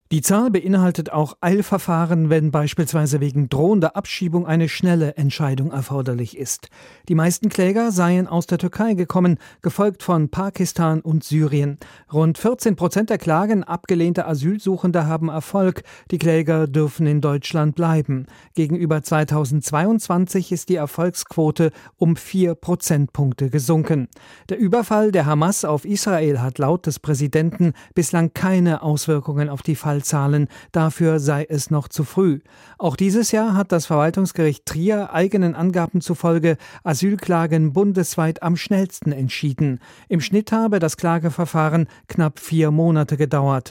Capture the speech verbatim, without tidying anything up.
Die Zahl beinhaltet auch Eilverfahren, wenn beispielsweise wegen drohender Abschiebung eine schnelle Entscheidung erforderlich ist. Die meisten Kläger seien aus der Türkei gekommen, gefolgt von Pakistan und Syrien. Rund vierzehn Prozent der Klagen abgelehnter Asylsuchender haben Erfolg. Die Kläger dürfen in Deutschland bleiben. Gegenüber zweitausendzweiundzwanzig ist die Erfolgsquote um vier Prozentpunkte gesunken. Der Überfall der Hamas auf Israel hat laut des Präsidenten bislang keine Auswirkungen auf die Fallzahlen. Dafür sei es noch zu früh. Auch dieses Jahr hat das Verwaltungsgericht Trier eigenen Angaben zufolge Asylklagen bundesweit am schnellsten entschieden. Im Schnitt habe das Klageverfahren knapp vier Monate gedauert.